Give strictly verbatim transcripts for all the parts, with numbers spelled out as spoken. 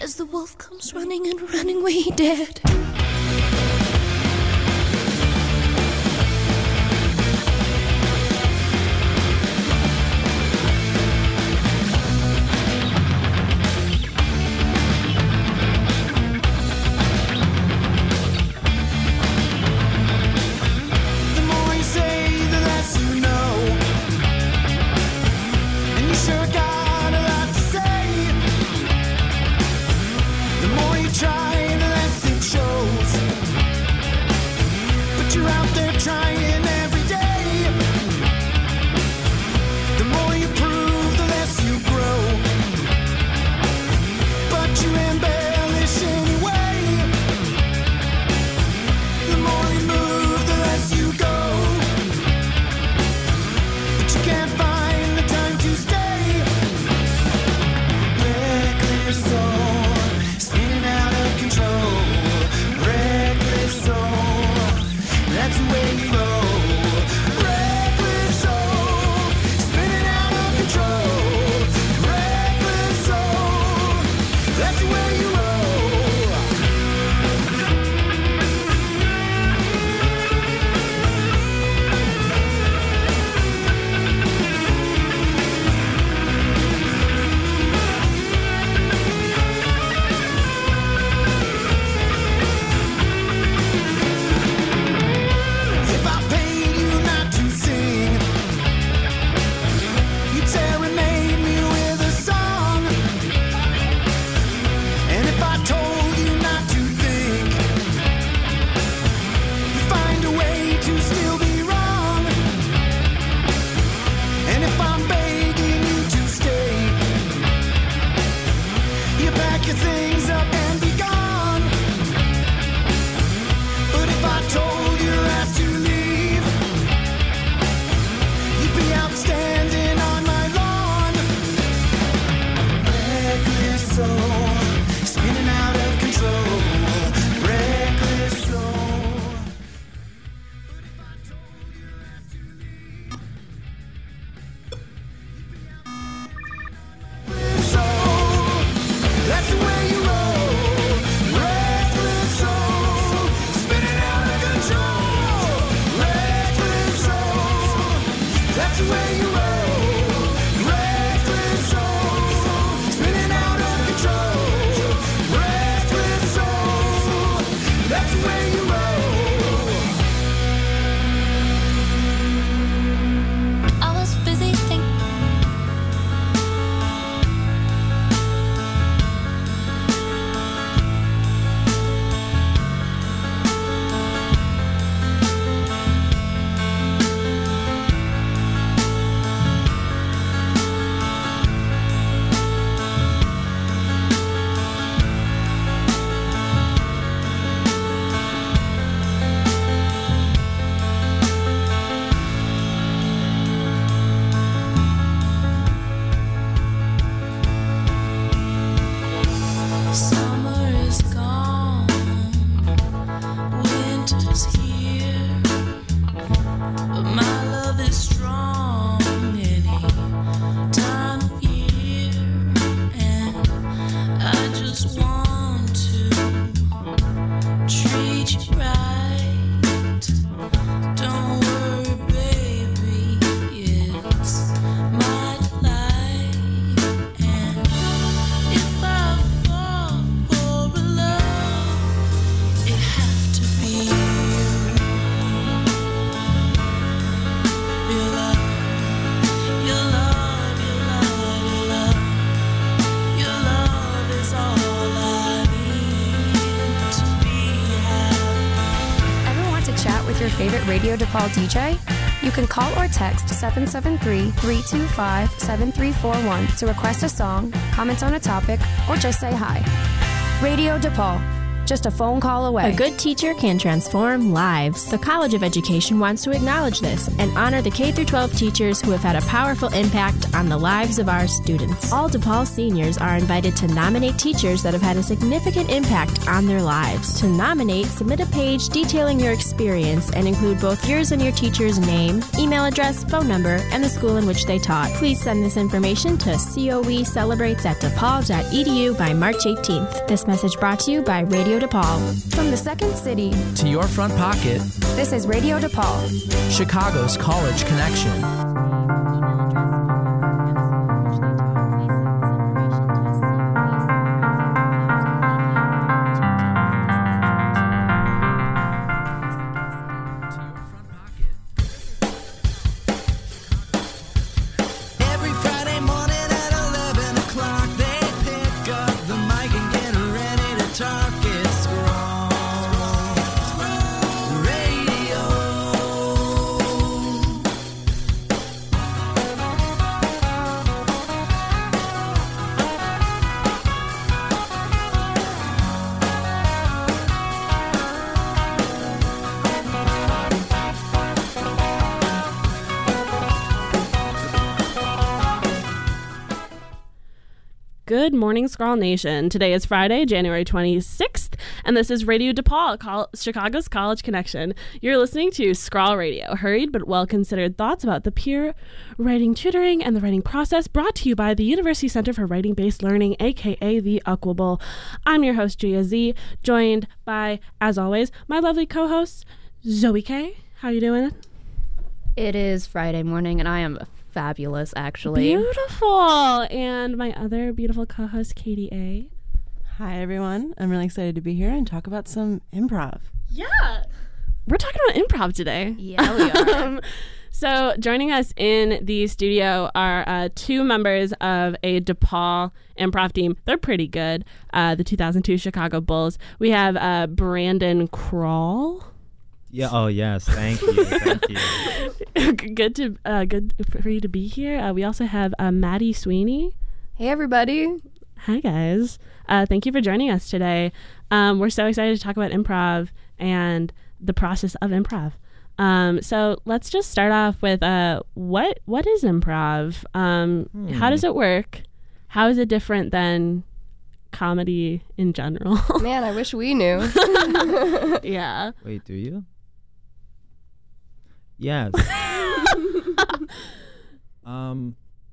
As the wolf comes running and running where he dared. Radio DePaul D J? You can call or text seven seven three, three two five, seven three four one to request a song, comment on a topic, or just say hi. Radio DePaul, just a phone call away. A good teacher can transform lives. The College of Education wants to acknowledge this and honor the K through twelve teachers who have had a powerful impact on the lives of our students. All DePaul seniors are invited to nominate teachers that have had a significant impact on their lives. To nominate, submit a page detailing your experience and include both yours and your teacher's name, email address, phone number, and the school in which they taught. Please send this information to coecelebrates at depaul dot e d u by March eighteenth. This message brought to you by Radio DePaul. From the Second City to your front pocket, this is Radio DePaul, Chicago's College Connection. Good morning, Scrawl Nation. Today is Friday, January twenty-sixth, and this is Radio DePaul, Col- Chicago's College Connection. You're listening to Scrawl Radio, hurried but well-considered thoughts about the peer writing tutoring and the writing process, brought to you by the University Center for Writing-Based Learning, aka the Equable. I'm your host, Gia Z, joined by, as always, my lovely co-host, Zoe K. How you doing? It is Friday morning, and I am fabulous, actually. Beautiful. And my other beautiful co-host, Katie A. Hi, everyone. I'm really excited to be here and talk about some improv. Yeah. We're talking about improv today. Yeah, we are. um, so joining us in the studio are uh, two members of a DePaul improv team. They're pretty good. Uh, the two thousand two Chicago Bulls. We have uh, Brandon Kroll. Yeah. Oh, yes. Thank you. Thank you. good to uh, good for you to be here. Uh, we also have uh, Maddie Sweeney. Hey, everybody. Hi, guys. Uh, thank you for joining us today. Um, we're so excited to talk about improv and the process of improv. Um, so let's just start off with uh, what what is improv? Um, hmm. How does it work? How is it different than comedy in general? Man, I wish we knew. Yeah. Wait, do you? Yes. um.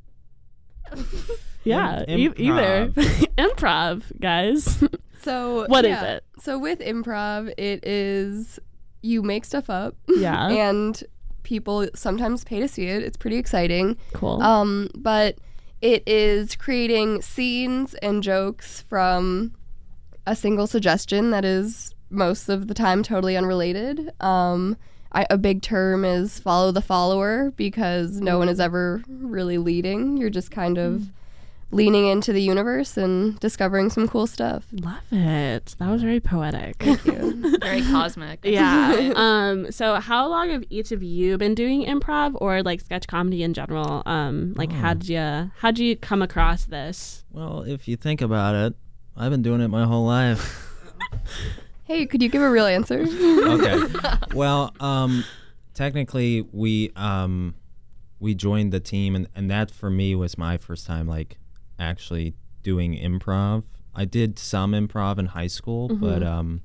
Yeah. Im- e- either improv, guys. So what yeah. is it? So with improv, it is you make stuff up. Yeah. And people sometimes pay to see it. It's pretty exciting. Cool. Um, but it is creating scenes and jokes from a single suggestion that is most of the time totally unrelated. Um, I, a big term is follow the follower, because no one is ever really leading. You're just kind of mm. leaning into the universe and discovering some cool stuff. Love it. That was very poetic. Thank you. Very cosmic. Yeah. um. So, how long have each of you been doing improv or like sketch comedy in general? Um. Like, oh. how'd you how'd you come across this? Well, if you think about it, I've been doing it my whole life. Hey, could you give a real answer? Okay. Well, um, technically, we um, we joined the team, and, and that for me was my first time, like, actually doing improv. I did some improv in high school, mm-hmm. but um,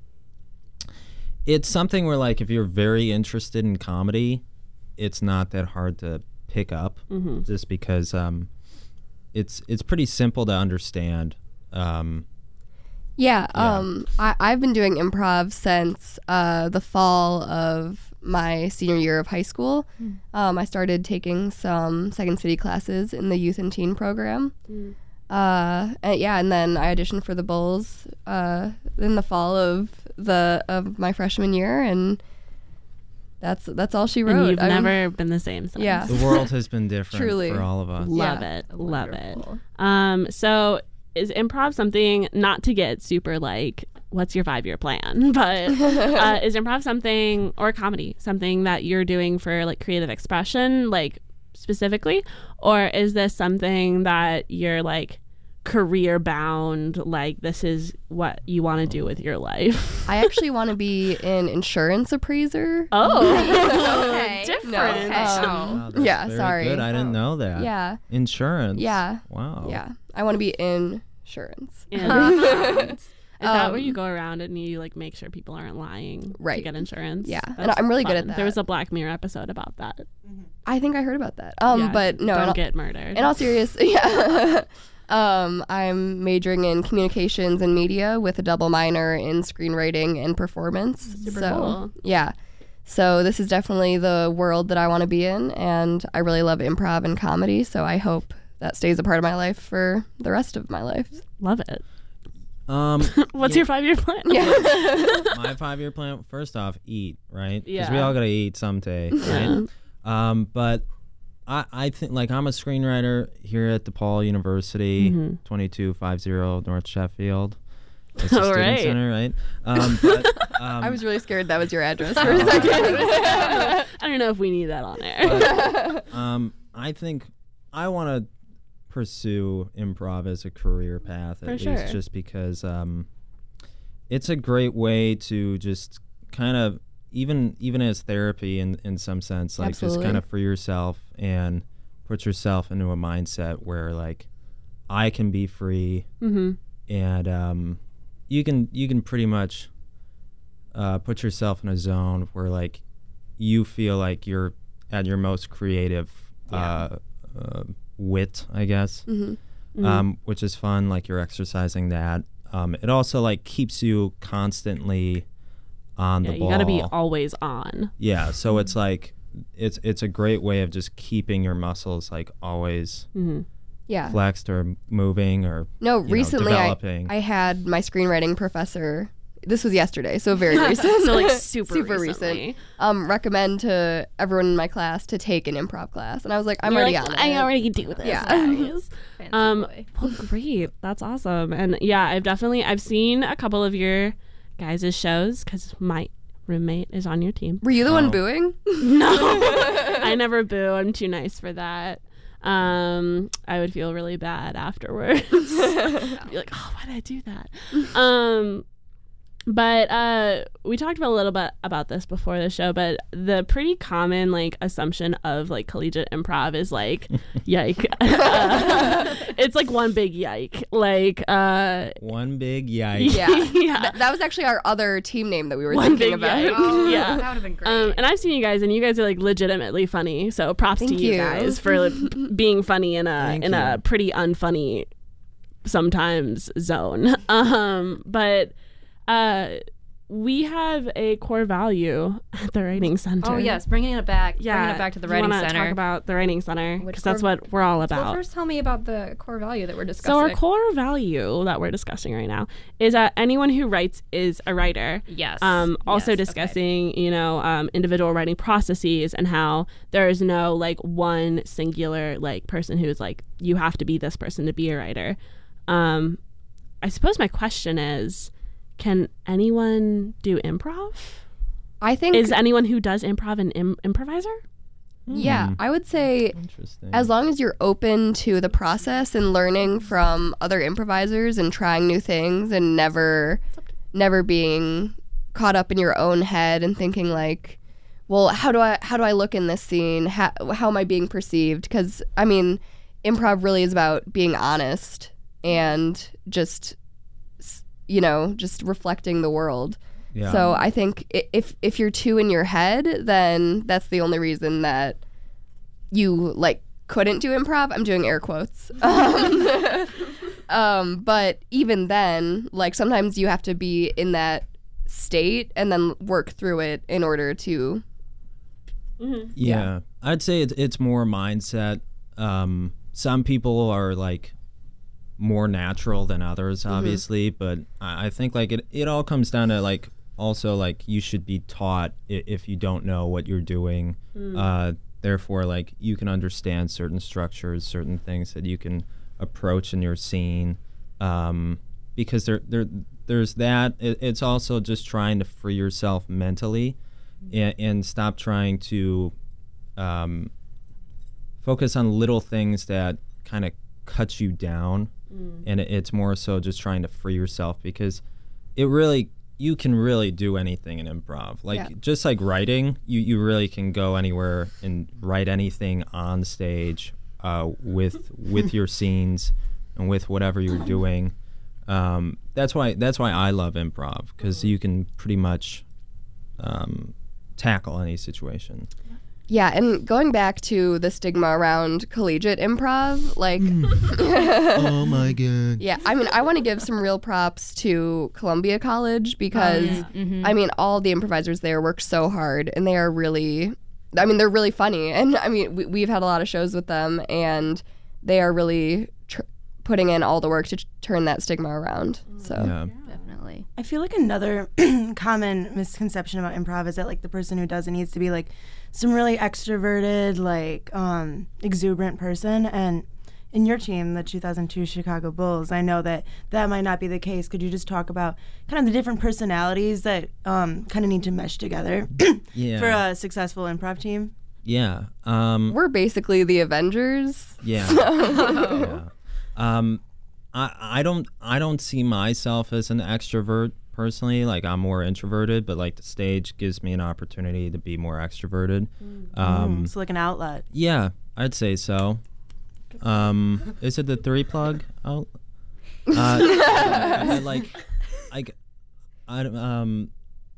it's something where, like, if you're very interested in comedy, it's not that hard to pick up, mm-hmm. just because um, it's it's pretty simple to understand. Um, Yeah, um, I, I've been doing improv since uh, the fall of my senior year of high school. Mm. Um, I started taking some Second City classes in the youth and teen program. Mm. Uh, and yeah, and then I auditioned for the Bulls uh, in the fall of the of my freshman year, and that's that's all she wrote. And you've I'm, never been the same since. Yeah, the world has been different Truly. for all of us. Love yeah. it, love Wonderful. it. Um, so. Is improv something, not to get super like, what's your five-year plan, but uh, is improv something, or comedy, something that you're doing for like creative expression, like specifically, or is this something that you're like career bound, like this is what you want to do with your life? I actually want to be an insurance appraiser. Oh, Okay. different. No, Okay. um, Wow, that's yeah, very sorry. Good. I didn't know that. Yeah. Insurance. Yeah. Wow. Yeah. I want to be in insurance. Insurance. Is that where Um, you go around and you like make sure people aren't lying to Right. get insurance? Yeah, and That's I'm really good at fun. that. There was a Black Mirror episode about that. I think I heard about that. Um, Yeah, but no, in don't all, get murdered. in all serious, yeah. um, I'm majoring in communications and media with a double minor in screenwriting and performance. Super so, cool. Yeah. So this is definitely the world that I want to be in, and I really love improv and comedy. So I hope that stays a part of my life for the rest of my life. Love it. Um, What's your five year plan? Yeah. my five-year plan. First off, eat, right? Because Yeah. we all gotta eat someday, right? Um, but I, I think like I'm a screenwriter here at DePaul University, Mm-hmm. twenty-two fifty North Sheffield. It's a All student right. center, right? Um, but, um, I was really scared that was your address for a second. I don't know if we need that on there. but, um, I think I want to pursue improv as a career path at For least, sure. just because um, it's a great way to just kind of even even as therapy in in some sense, like Absolutely. just kind of free yourself and put yourself into a mindset where like I can be free Mm-hmm. and um, you can you can pretty much uh, put yourself in a zone where like you feel like you're at your most creative uh, uh, wit, I guess, Mm-hmm. um, which is fun. Like you're exercising that. Um, it also like keeps you constantly on Yeah, the you ball. got to be always on. Yeah, so it's like it's it's a great way of just keeping your muscles like always Mm-hmm. Yeah. flexed or moving or No, you know, recently I, developing. I had my screenwriting professor. This was yesterday, so very recent. So like super, super recently. recent. Um, recommend to everyone in my class to take an improv class, and I was like, I'm You're already like, on it. I already do this. Yeah. guys. Fancy Um, boy. well, great. That's awesome. And yeah, I've definitely I've seen a couple of your guys' shows because my roommate is on your team. Were you the Oh. one booing? No, I never boo. I'm too nice for that. Um, I would feel really bad afterwards. Be like, oh, why did I do that? Um, but uh, we talked about a little bit about this before the show. But the pretty common like assumption of like collegiate improv is like, yike. Uh, it's like one big yike. Like, uh, One big yike. Yeah. yeah. Th- that was actually our other team name that we were One thinking big about. yike. Oh, Yeah. that would have been great. Um, and I've seen you guys, and you guys are like legitimately funny. So props Thank to you, you. guys for like, being funny in a Thank in a you. pretty unfunny sometimes zone. Um, but uh, we have a core value at the Writing Center. oh yes, bringing it back. yeah. Bringing it back to the You writing wanna center. Talk about the Writing Center Which because that's core- what we're all Well, about. first tell me about the core value that we're So discussing. our core value that we're discussing right now is that anyone who writes is a writer. Yes. Um, also Yes, okay. discussing, you know, um, individual writing processes and how there is no like one singular like person who's like you have to be this person to be a writer. Um, I suppose my question is, can anyone do improv? I think, Is anyone who does improv an Im- improviser? yeah, Hmm. I would say Interesting. as long as you're open to the process and learning from other improvisers and trying new things and never never being caught up in your own head and thinking like, well, how do I how do I look in this scene? How, how am I being perceived? Because I mean, improv really is about being honest and just s- you know, just reflecting the world. yeah. So I think i- if if you're too in your head, then that's the only reason that you like couldn't do improv. I'm doing air quotes. Um, um, but even then, like sometimes you have to be in that state and then work through it in order to. Yeah, I'd say it's it's more mindset. Um, some people are like more natural than others, obviously, but I, I think like it, it all comes down to like also like you should be taught i- if you don't know what you're doing. Uh, therefore, like you can understand certain structures, certain things that you can approach in your scene. Um, because there there there's that. It, it's also just trying to free yourself mentally. And, and stop trying to um, focus on little things that kind of cut you down. mm. and it, it's more so just trying to free yourself, because it really you can really do anything in improv. Like Yeah. just like writing, you you really can go anywhere and write anything on stage uh, with with your scenes and with whatever you're doing. Um, that's why that's why I love improv, because you can pretty much um, tackle any situation. Yeah, and going back to the stigma around collegiate improv, like, Oh my god. yeah, I mean, I want to give some real props to Columbia College, because, Mhm. I mean, all the improvisers there work so hard, and they are really, I mean, they're really funny. And, I mean, we, we've had a lot of shows with them, and they are really tr- putting in all the work to t- turn that stigma around. So, Yeah. Definitely. I feel like another common misconception about improv is that like the person who does it needs to be like some really extroverted, like um, exuberant person. And in your team, the two thousand two Chicago Bulls, I know that that might not be the case. Could you just talk about kind of the different personalities that um, kind of need to mesh together Yeah. for a successful improv team? Yeah. Um, we're basically the Avengers. Yeah. yeah. Um, I I don't I don't see myself as an extrovert personally. Like, I'm more introverted, but like the stage gives me an opportunity to be more extroverted. Um, So like an outlet. yeah, I'd say so. Um, is it the three plug? Oh, uh, I, I like, I, I um,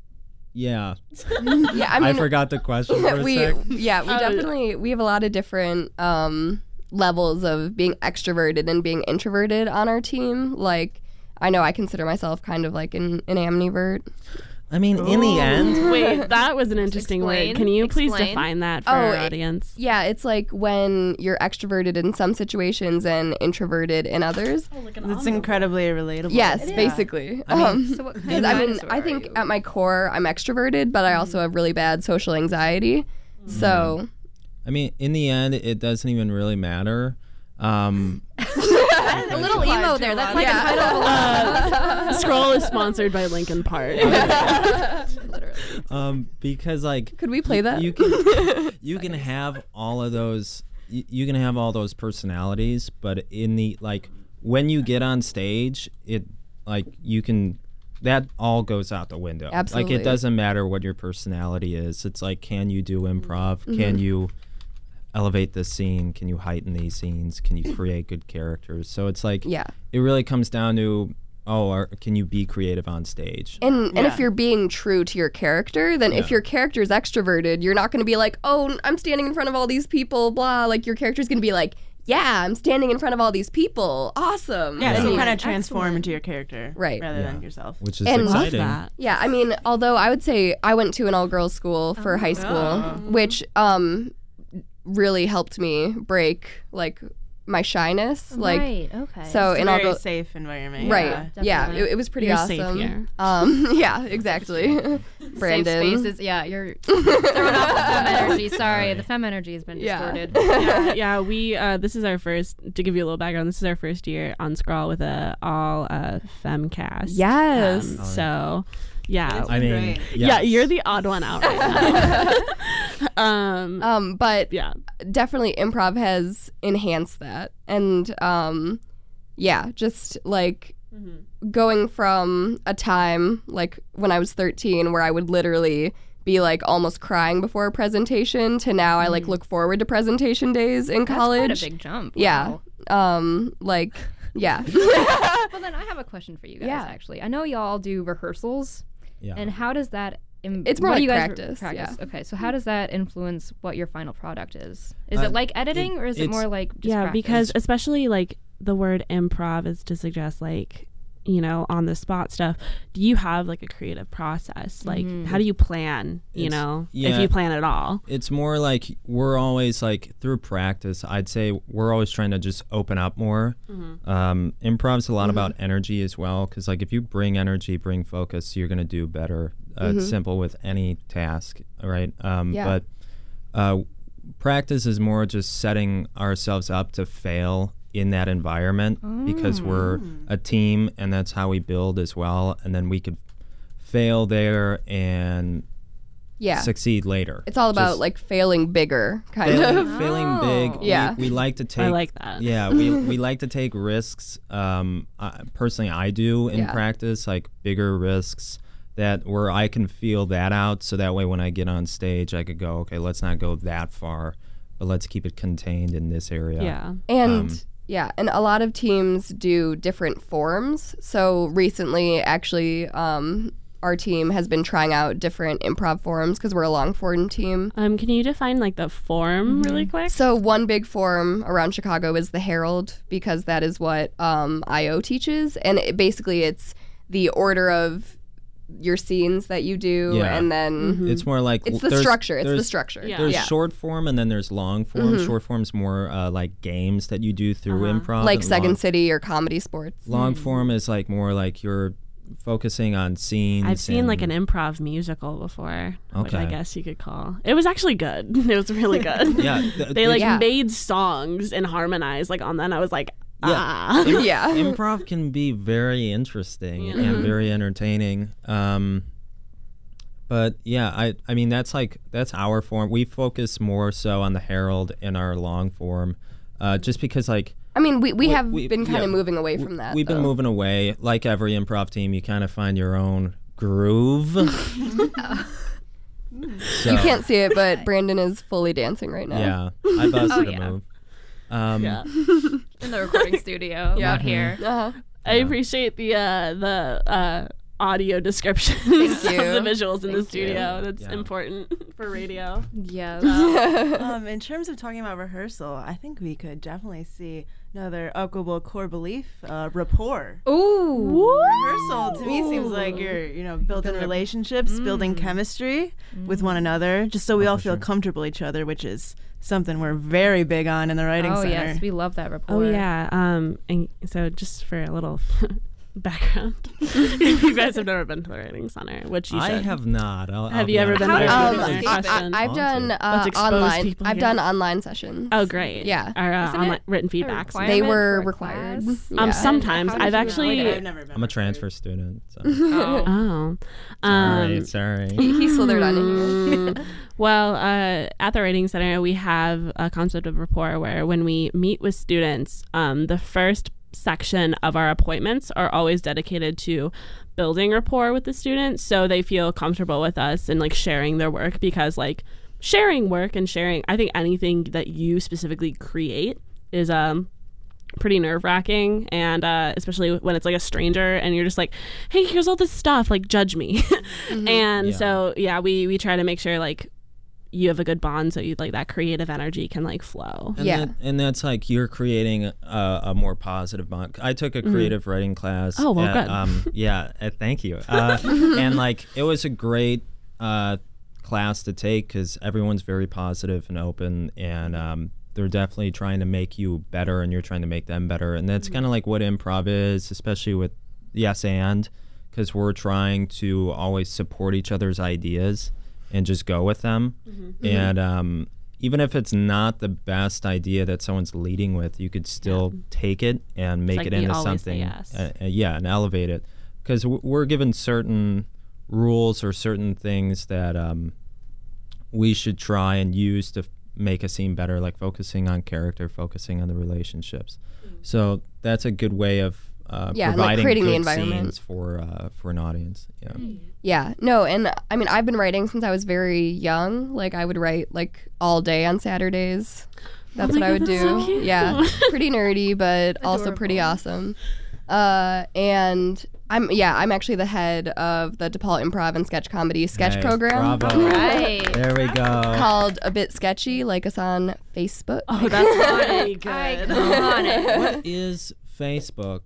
yeah. Yeah, I I, mean, forgot the question for a we sec. yeah we Oh, definitely we have a lot of different um levels of being extroverted and being introverted on our team. Like, I know I consider myself kind of like an, an amnivert. I mean, in the end, Wait, that was an interesting Explain. word. Can you please Explain. define that for Oh, our it- audience? Yeah, it's like when you're extroverted in some situations and introverted in others. It's incredibly relatable. Yes, basically. I mean- um, So what kind 'cause of I mean, dinosaur I are think you? at my core, I'm extroverted, but I also have really bad social anxiety. So, I mean, in the end, it doesn't even really matter. Um, a little emo there. That's like Yeah. a title of a Uh, Scroll is sponsored by Lincoln Park. literally. um, because like could we play that? you can you can have all of those you, you can have all those personalities, but in the like when you get on stage, it like you can that all goes out the window. Absolutely. Like, it doesn't matter what your personality is. It's like, can you do improv? Mm-hmm. Can you elevate the scene? Can you heighten these scenes? Can you create good characters? So it's like Yeah. it really comes down to, oh, are, can you be creative on stage? And and Yeah. if you're being true to your character, then if Yeah. your character is extroverted, you're not going to be like, "Oh, I'm standing in front of all these people, blah." Like, your character's going to be like, "Yeah, I'm standing in front of all these people. Awesome." Yeah, And so you- kind of transform into your character. Right. Rather Yeah. than yourself. Which is And- Love exciting. that. Yeah, I mean, although I would say I went to an all-girls school for high school, which um really helped me break like my shyness. Like, right. Okay. so It's in a all very girls, safe environment. right? Yeah. Yeah, definitely. it, it was pretty You're awesome. safe here. Um, yeah, exactly. Brandon. Safe spaces. Yeah, you're throwing off the femme energy. Sorry, the femme energy has been Yeah. distorted. yeah, yeah, we uh, this is our first, to give you a little background, this is our first year on Scrawl with a all uh, femme cast. Yes. Um, so yeah. I mean, Great. Yeah, yes. you're the odd one out right now. um Um, but yeah. definitely improv has enhanced that. And um, yeah, just like going from a time like when I was thirteen where I would literally be like almost crying before a presentation to now I like look forward to presentation days in That's college. quite a big jump. Yeah. Wow. Um, like, yeah. Well, then I have a question for you guys. Yeah. Actually, I know y'all do rehearsals, Yeah. and how does that? Im- It's more what do like you guys practice, practice. yeah. Okay, so how does that influence what your final product is? Is Uh, it like editing, or is it it's- more like just Yeah, practice? because especially like the word improv is to suggest like, you know, on the spot stuff. Do you have like a creative process? Like, how do you plan, you It's- know, if yeah. you plan at all? It's more like we're always like through practice. I'd say we're always trying to just open up more. Um, improv's a lot about energy as well, because like if you bring energy, bring focus, you're gonna do better. Uh, It's simple with any task, right? Um, Yeah. But uh, practice is more just setting ourselves up to fail in that environment, because we're a team, and that's how we build as well. And then we could fail there and Yeah. succeed later. It's all about Just like failing bigger, kind failing, of. failing big. Yeah. We, we like to take. I like that. Yeah, we we like to take risks. Um, uh, personally, I do in Yeah. practice, like bigger risks that where I can feel that out, so that way when I get on stage, I could go, okay, let's not go that far, but let's keep it contained in this area. Yeah. And Um, yeah, and a lot of teams do different forms. So recently, actually, um, our team has been trying out different improv forms because we're a long form team. Um, can you define like the form really quick? So one big form around Chicago is the Herald, because that is what um, I O teaches, and it, basically it's the order of your scenes that you do, Yeah. and then It's more like it's the there's- structure. It's the there's- structure. Yeah. There's yeah. short form and then there's long form. Mhm. Short form's more uh, like games that you do through Uh-huh. improv. like and Second long, City or comedy sports. long form is like more like you're focusing on scenes. I've seen like an and- improv musical before, which I Okay. guess you could call. It was actually good. It was really good. Yeah, th- they like Yeah. made songs and harmonized like on that. And I was like, Yeah. ah. Yeah. Improv can be very interesting Yeah. and very entertaining. Um, but yeah, I I mean that's like that's our form. We focus more so on the Herald in our long form, uh, just because like I mean, we, we We- have we- been kind yeah, of moving away w- from that. We've been though. moving away. Like every improv team, you kind of find your own groove. So, You can't see it, but Brandon is fully dancing right now. Yeah, I busted Oh, a yeah. move. Um, Yeah. In the recording studio Yeah. out here. Uh-huh. I Yeah. appreciate the uh, the uh, audio descriptions Thank of you. the visuals in the Thank studio. you. That's Yeah. important for radio. Yeah. um, in terms of talking about rehearsal, I think we could definitely see another equitable core belief, uh, rapport. Ooh. Rehearsal to me seems like you're, you know, building relationships, building chemistry with one another, just so we Oh, all for feel sure. comfortable each other, which is something we're very big on in the writing Oh center. yes, we love that rapport. Oh yeah. Um, and so just for a little background, if you guys have never been to the Writing Center, which you should. I have not. I'll, Have I'll you be ever honest. been How to did the you Writing um, Center? escape it? Question. I, I've done Let's uh, expose online. people I've here. done online sessions. Oh great. Yeah. Our uh, Isn't online it written a feedback. requirement They were for a required. class? Yeah. Um, sometimes How did I've you actually. avoid it? I've never been I'm a required. transfer student. So. Oh. Oh. Um, sorry, sorry. He, he slithered on in here. Mm, well, uh, at the Writing Center, we have a concept of rapport where when we meet with students, um, the first section of our appointments are always dedicated to building rapport with the students so they feel comfortable with us and like sharing their work, because like sharing work and sharing, I think anything that you specifically create is um pretty nerve-wracking, and uh, especially when it's like a stranger and you're just like, hey, here's all this stuff, like judge me. And Yeah. so yeah, we we try to make sure like you have a good bond so you like that creative energy can like flow. And Yeah. that, and that's like you're creating a, a more positive bond. I took a creative writing class. Oh, well, at, good. Um, yeah, uh, thank you. Uh, and like it was a great uh, class to take because everyone's very positive and open, and um, they're definitely trying to make you better, and you're trying to make them better. And that's kind of like what improv is, especially with Yes and, because we're trying to always support each other's ideas and just go with them. And um, even if it's not the best idea that someone's leading with, you could still take it and make like it we into always say something. yes. Uh, uh, yeah, and elevate it. Because w- we're given certain rules or certain things that um, we should try and use to f- make a scene better, like focusing on character, focusing on the relationships. So that's a good way of uh, Yeah, and, like, providing creating the good environment. scenes for uh, for an audience. Yeah. Yeah, no, and I mean, I've been writing since I was very young. Like, I would write like all day on Saturdays. That's my what I God, would that's do. so cute. Yeah, pretty nerdy, but also pretty awesome. Uh, and I'm yeah, I'm actually the head of the DePaul Improv and Sketch Comedy sketch Hey, program Bravo. Right. There we go. called A Bit Sketchy. Like us on Facebook. Oh, that's really good. Iconic. What is Facebook?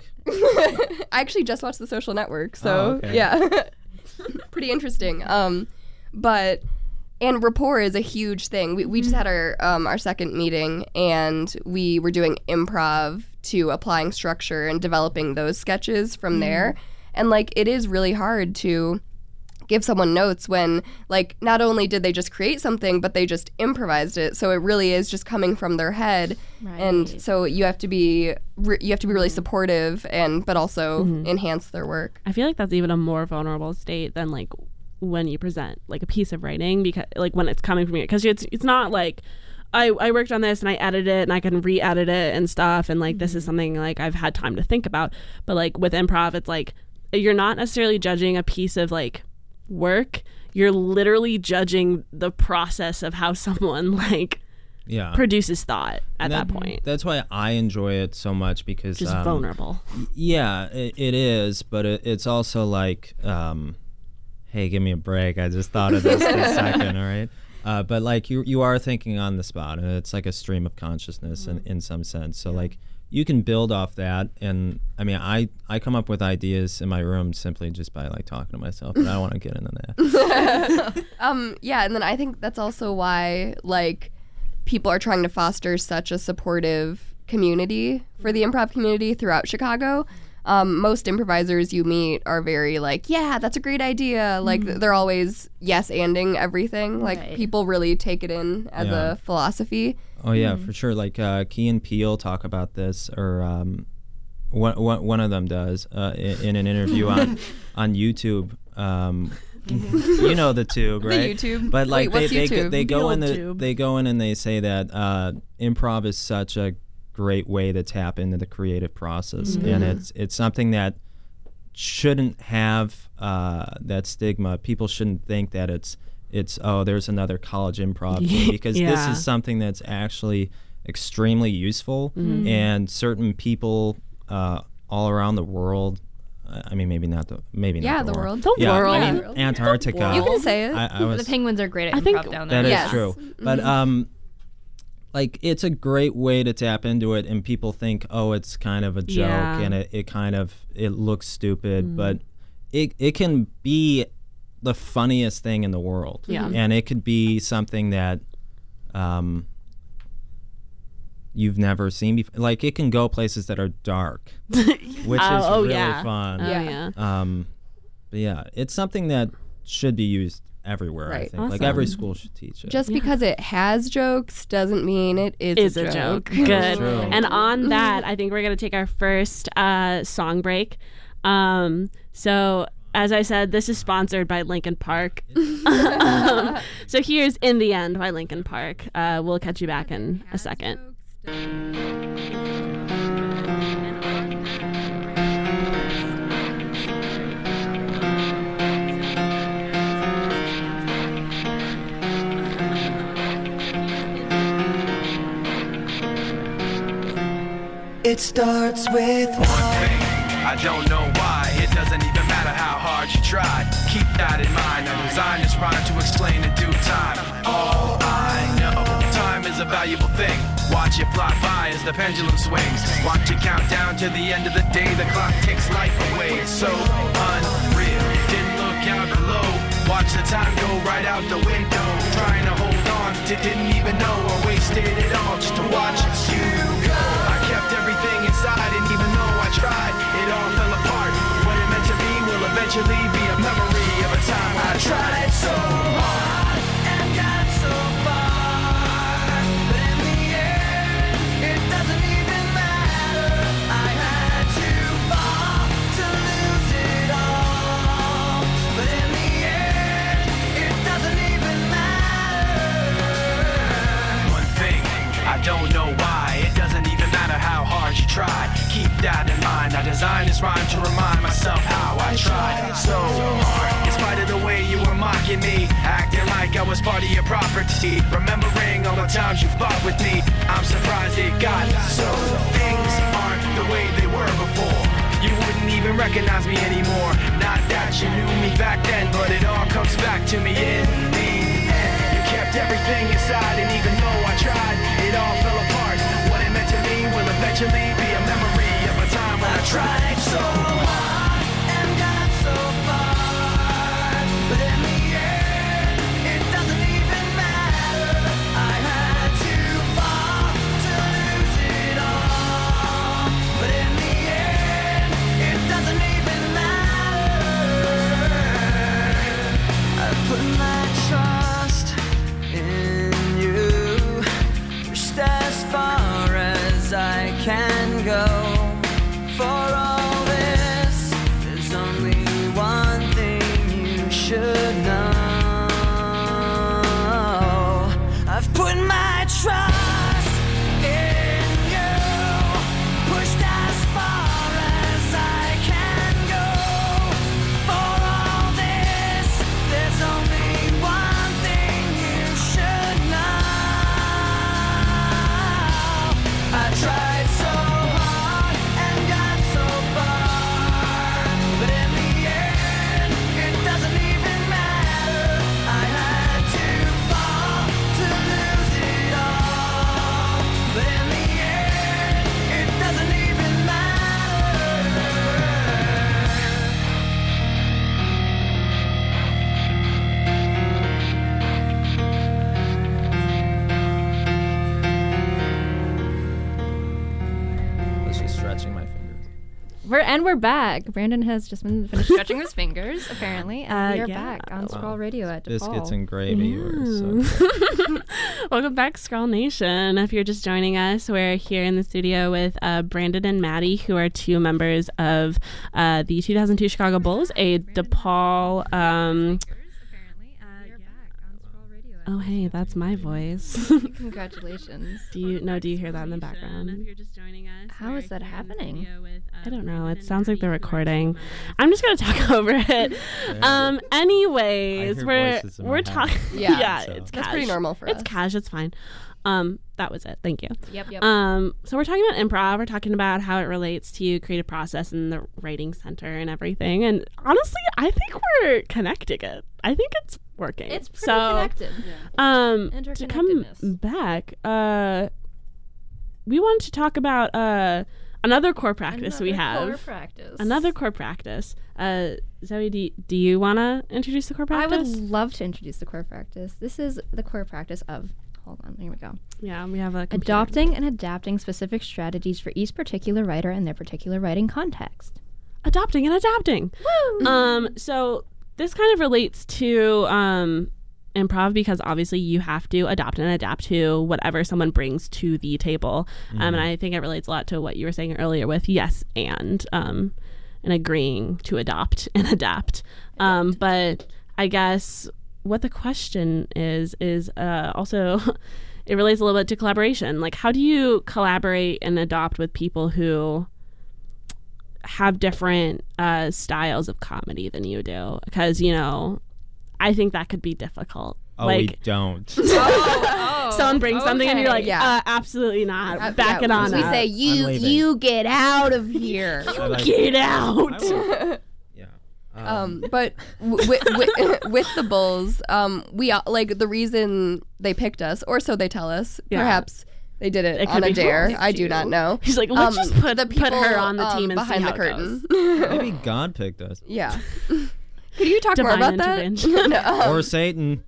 I actually just watched The Social Network, so Oh, okay. yeah, pretty interesting. Um, but and rapport is a huge thing. We we just had our um our second meeting, and we were doing improv to applying structure and developing those sketches from there. And like it is really hard to give someone notes when like not only did they just create something, but they just improvised it. So it really is just coming from their head. And so you have to be re- you have to be really supportive and but also enhance their work. I feel like that's even a more vulnerable state than like when you present like a piece of writing, because like when it's coming from you, because it's it's not like I, I worked on this and I edited it and I can re-edit it and stuff, and like this is something like I've had time to think about. But like with improv, it's like you're not necessarily judging a piece of like work, you're literally judging the process of how someone like yeah. produces thought at that, that point. That's why I enjoy it so much, because just um, vulnerable. Yeah, it, it is, but it, it's also like, um, hey, give me a break. I just thought of this for a second, all right? Uh, but like you, you are thinking on the spot, and it's like a stream of consciousness mm-hmm. in, in some sense. So yeah. like you can build off that, and I mean, I, I come up with ideas in my room simply just by like talking to myself, but I don't want to get into that. um, yeah, and then I think that's also why like people are trying to foster such a supportive community for the improv community throughout Chicago. Um, most improvisers you meet are very like, yeah, that's a great idea. Like mm-hmm. they're always yes-anding everything. Like right. people really take it in as yeah. a philosophy. Oh yeah, mm-hmm. for sure. Like uh, Key and Peele talk about this, or um, one, one one of them does uh, in, in an interview on on YouTube. Um, you know the tube, right? The YouTube. But like Wait, they what's they, YouTube? they go The in the tube. they go in and they say that uh, improv is such a great way to tap into the creative process, Mm-hmm. and it's it's something that shouldn't have uh, that stigma. People shouldn't think that it's it's oh there's another college improv team, because yeah. this is something that's actually extremely useful, Mm-hmm. and certain people uh, all around the world. I mean, maybe not the maybe Yeah, not the, the world. The yeah, world. I mean, Antarctica. You can say it. I, I was, The penguins are great at I improv think down there. that is Yes. true. But um, like it's a great way to tap into it, and people think, oh, it's kind of a joke, Yeah. and it, it kind of it looks stupid, but it it can be the funniest thing in the world. Yeah. And it could be something that um you've never seen before. Like it can go places that are dark, which Oh, is oh, really yeah. fun. Oh, Yeah. yeah. Um, but yeah, it's something that should be used everywhere. I Right. think like every Awesome. school should teach it. Just because it has jokes doesn't mean it is, Is a, a joke. joke. Good. true. And on that, I think we're going to take our first uh, song break. Um, so, as I said, this is sponsored by Linkin Park. um, so, here's In the End by Linkin Park. Uh, we'll catch you back in a second. It starts with one thing. I don't know why. It doesn't even matter how hard you try. Keep that in mind. I designed this rhyme to explain in due time. All I know, time is a valuable thing. Watch it fly by as the pendulum swings. Watch it count down to the end of the day. The clock takes life away. It's so unreal. Didn't look out below. Watch the time go right out the window. Trying to hold on to didn't even know or wasted it all just to watch you go. I kept everything inside, and even though I tried, it all fell apart. What it meant to be will eventually be a memory of a time I tried so hard and got so far. But in the end, it doesn't even matter. I had to fall to lose it all. But in the end, it doesn't even matter. One thing, I don't know why. It doesn't even matter how hard you try. Keep that in mind. I designed this rhyme to remind myself how I tried so hard. In spite of the way you were mocking me, acting like I was part of your property. Remembering all the times you fought with me, I'm surprised it got so. Things aren't the way they were before. You wouldn't even recognize me anymore. Not that you knew me back then, but it all comes back to me in the end. You kept everything inside, and even though I tried, it all fell apart. What it meant to me will eventually be a memory of a time when I tried so hard and got so far. But in the end, it doesn't even matter. I had to fall to lose it all. But in the end, it doesn't even matter. I've put my trust in you, pushed as far as I can go. For all this we're and we're back. Brandon has just been finished stretching his fingers, apparently, and Uh, we are yeah. back on Wow. Scroll Radio at DePaul. Biscuits and gravy. Were so good. Welcome back, Scroll Nation. If you're just joining us, we're here in the studio with uh, Brandon and Maddie, who are two members of uh, the two thousand two Chicago Bulls, a DePaul. Um, oh, hey, that's my voice. Congratulations. Do you no? Do you hear that in the background? How is that happening? I don't know. It sounds like they're recording. I'm just gonna talk over it. Um. Anyways, I hear we're voices in my we're head. talking. Yeah, yeah. so. It's That's cash. pretty normal for It's us. cash. It's fine. Um. That was it. Thank you. Yep, yep. Um. So we're talking about improv. We're talking about how it relates to creative process and the writing center and everything. And honestly, I think we're connecting it. I think it's working. It's pretty so, connected. Um. To come Interconnectedness. back, uh, we wanted to talk about uh another core practice we have. Core practice. Another core practice. Uh, Zoe, do, do you want to introduce the core I practice? would love to introduce the core practice. This is the core practice of. Hold on, here we go. Yeah, we have a computer. Adopting and adapting specific strategies for each particular writer and their particular writing context. Adopting and adapting. Um, so this kind of relates to um, improv because obviously you have to adopt and adapt to whatever someone brings to the table. Um, and I think it relates a lot to what you were saying earlier with yes and um, and agreeing to adopt and adapt. Um, but I guess what the question is is uh, also it relates a little bit to collaboration. Like, how do you collaborate and adopt with people who have different uh, styles of comedy than you do? Because, you know, I think that could be difficult. Oh, like, we don't. someone brings something and you're like, Yeah. uh, absolutely not. Uh, Back yeah, it on we up. say I'm you leaving. you get out of here. I like- Get out. I will- yeah. Um, but w- with, with, with the Bulls, um, we uh, like the reason they picked us, or so they tell us. Yeah. Perhaps they did it, It on could a be dare. forced I do to. not know. He's like, let's Um, just put, the put her people, on the team um, and see behind how the it curtain. goes. Maybe God picked us. Yeah. Could you talk Divine more about that? intervention. No, um, Or Satan.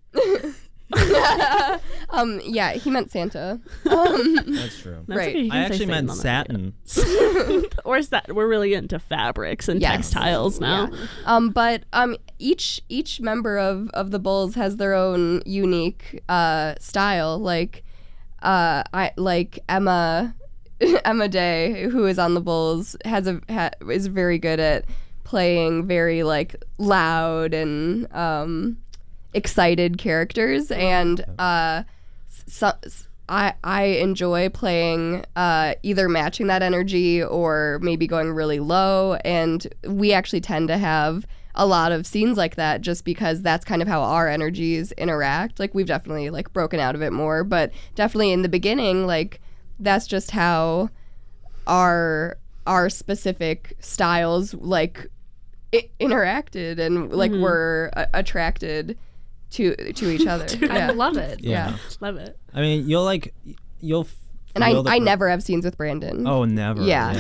um, yeah, he meant Santa. Um, That's true. That's Right. okay, you I can say actually Satan meant on that satin. video. Or that we're really into fabrics and Yes. textiles now. Yeah. Um, but um, each each member of, of the Bulls has their own unique uh, style. Like, uh, I like Emma Emma Day, who is on the Bulls, has a ha, is very good at playing very like loud and um, excited characters, and uh, so, I I enjoy playing uh, either matching that energy or maybe going really low, and we actually tend to have a lot of scenes like that just because that's kind of how our energies interact. Like, we've definitely like broken out of it more, but definitely in the beginning, like, that's just how our our specific styles like I- interacted and like Mhm. were uh, attracted to to each other. I Yeah. love it. Yeah. Love it. I mean, you'll like, you'll. f- And I feel the I per- never have scenes with Brandon. Oh, never. Yeah.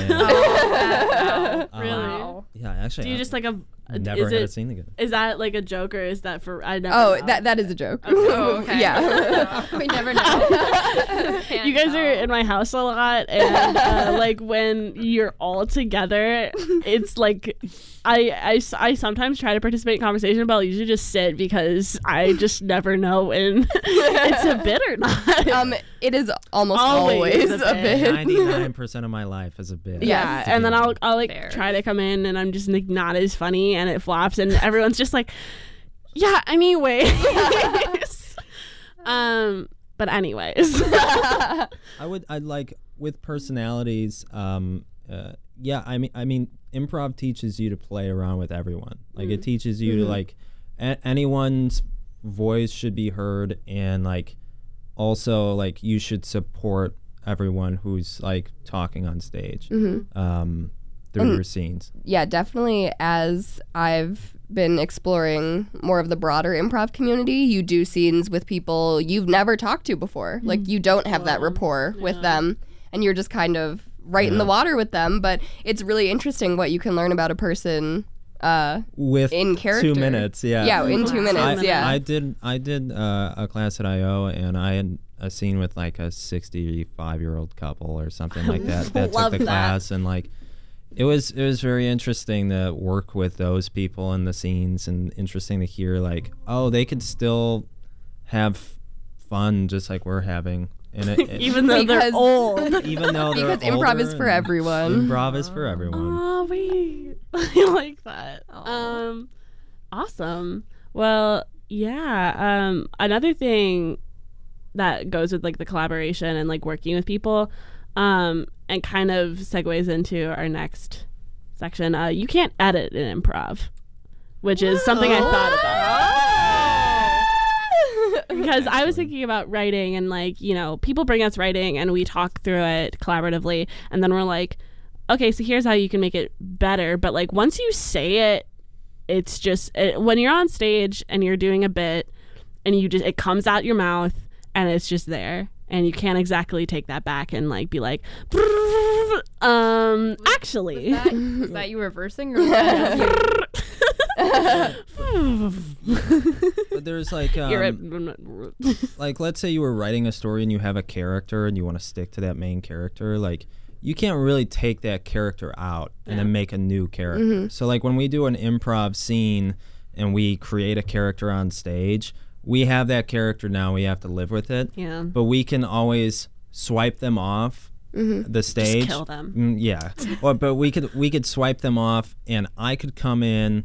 yeah. Really? Um, yeah, actually. Do you I just like a never is had it, a scene together. Is that like a joke or is that for I never Oh, know. that that is a joke. Oh, okay. Yeah. We never know. You guys are in my house a lot, and uh, like when you're all together, it's like I, I, s- I sometimes try to participate in conversation, but I'll usually just sit because I just never know when it's a bit or not. Um, it is almost Always always, a a bit. bit. Ninety-nine percent of my life is a bit. Yeah, Yes. and then I'll I'll like Fair. try to come in, and I'm just like not as funny, and it flops, and everyone's just like, yeah. Anyways, um, but anyways, I would. I'd like with personalities. Um. Uh. Yeah. I mean. I mean. Improv teaches you to play around with everyone. Like it teaches you to like a- anyone's voice should be heard, and like also like you should support everyone who's like talking on stage um through And- your scenes. Yeah, definitely. As I've been exploring more of the broader improv community, you do scenes with people you've never talked to before. Like, you don't have that rapport with them, and you're just kind of right in the Yeah. water with them. But it's really interesting what you can learn about a person uh, With in character. two minutes, yeah. Yeah, in two minutes, I, yeah. I did I did uh, a class at I O, and I had a scene with like a sixty-five year old couple or something like that that took Love the that. class, and like It was it was very interesting to work with those people in the scenes, and interesting to hear like, oh, they could still have fun just like we're having. And it, it, even though because, they're old. Even though they're because improv older is for and everyone. Improv is for everyone. Oh wait, I like that. Um, awesome. Well, yeah. Um, another thing that goes with like the collaboration and like working with people, um, and kind of segues into our next section. Uh, you can't edit an improv, which is something I thought about. Because I was thinking about writing, and like, you know, people bring us writing and we talk through it collaboratively, and then we're like, okay, so here's how you can make it better. But like once you say it, it's just it, when you're on stage and you're doing a bit and you just it comes out your mouth and it's just there, and you can't exactly take that back and like be like, um actually Was that, was that you reversing or was that But there's like um, You're right. like let's say you were writing a story and you have a character and you want to stick to that main character, like you can't really take that character out and Yeah. then make a new character. Mm-hmm. So like when we do an improv scene and we create a character on stage, we have that character now, we have to live with it. Yeah. But we can always swipe them off Mm-hmm. the stage. kill them. Mm, yeah. or, but we could we could swipe them off, and I could come in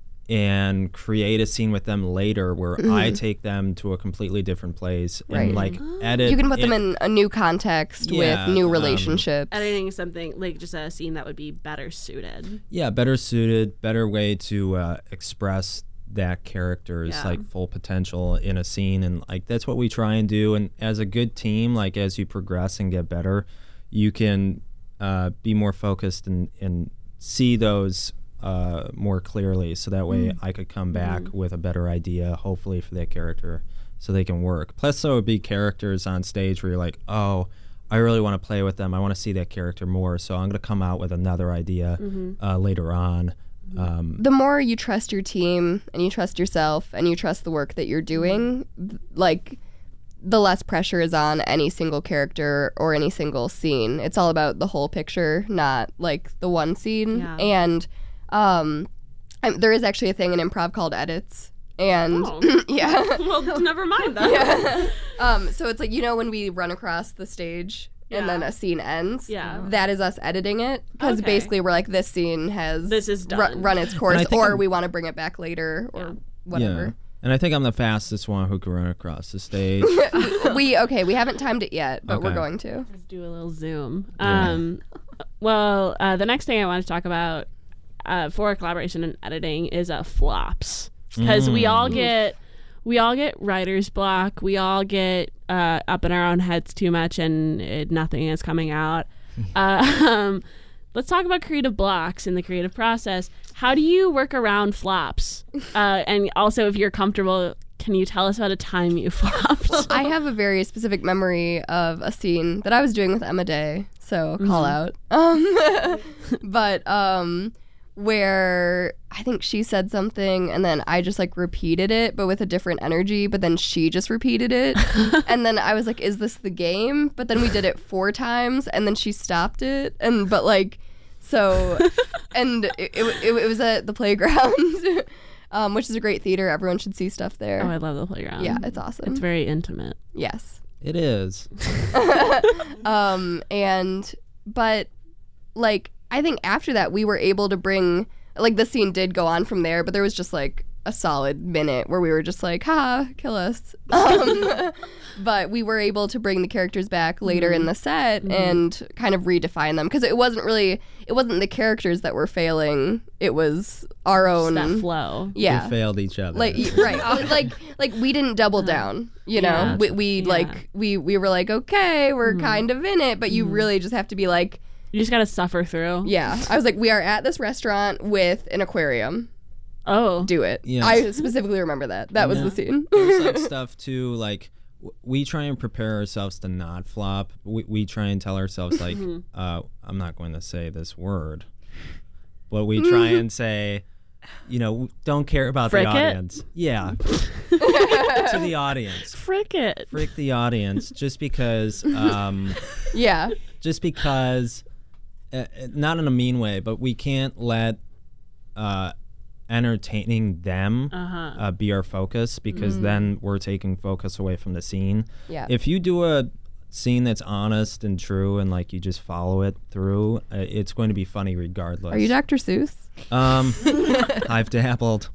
and create a scene with them later where I take them to a completely different place and Right. like edit. You can put them it- in a new context Yeah, with new um, relationships. Editing something like just a scene that would be better suited. Yeah, better suited, better way to uh, express that character's Yeah. like full potential in a scene, and like that's what we try and do. And as a good team, like as you progress and get better, you can uh, be more focused and, and see those uh, more clearly. So that way, I could come back with a better idea, hopefully for that character, so they can work. Plus, there would be characters on stage where you're like, oh, I really want to play with them. I want to see that character more. So I'm going to come out with another idea uh, later on. Um, The more you trust your team and you trust yourself and you trust the work that you're doing, th- like the less pressure is on any single character or any single scene. It's all about the whole picture, not like the one scene. Yeah. And um, I, there is actually a thing in improv called edits. And Oh. yeah. Well, never mind that. yeah. Um, so it's like, you know, when we run across the stage and then Yeah. a scene ends, Yeah. that is us editing it. Because Okay. basically we're like, this scene has This is ru- done. run its And course, I think or I'm- we want to bring it back later or Yeah. whatever. Yeah. And I think I'm the fastest one who can run across the stage. we okay, we haven't timed it yet, but we're Okay. going to. Let's do a little zoom. Yeah. Um, well, uh, the next thing I want to talk about uh, for collaboration and editing is uh, flops, because we all get we all get writer's block. We all get uh, up in our own heads too much, and it, nothing is coming out. uh, um, let's talk about creative blocks in the creative process. How do you work around flops? Uh, and also, if you're comfortable, can you tell us about a time you flopped? I have a very specific memory of a scene that I was doing with Emma Day, so call out. Um, but um, where I think she said something and then I just like repeated it, but with a different energy, but then she just repeated it. And then I was like, is this the game? But then we did it four times and then she stopped it. And but like, so, and it, it, it, it was at the Playground. Um, which is a great theater. Everyone should see stuff there. Oh, I love the Playground. Yeah, it's awesome. It's very intimate. Yes. It is. um, and, but, like, I think after that, we were able to bring, like, the scene did go on from there, but there was just, like, a solid minute where we were just like, ha, kill us. Um, but we were able to bring the characters back later mm-hmm. in the set mm-hmm. and kind of redefine them. Because it wasn't really, it wasn't the characters that were failing. It was our own. Just that flow. Yeah. We failed each other. Like, right. like, like we didn't double down, you know? Yeah. We, we Yeah. like, we, we were like, okay, we're Mm-hmm. kind of in it, but you Mm-hmm. really just have to be like, You just got to suffer through. yeah. I was like, we are at this restaurant with an aquarium. Oh. Do it. Yeah. I specifically remember that. That was Yeah. the scene. There's like stuff too, like w- we try and prepare ourselves to not flop. We, we try and tell ourselves like, uh, I'm not going to say this word, but we try and say, you know, don't care about Frick the it? audience. Yeah. To the audience. Frick it. Frick the audience just because, um, Yeah. just because uh, not in a mean way, but we can't let uh, entertaining them Uh-huh. uh, be our focus, because Mm. then we're taking focus away from the scene. Yeah. If you do a scene that's honest and true and like you just follow it through, uh, it's going to be funny regardless. Are you Doctor Seuss? Um, I've dabbled.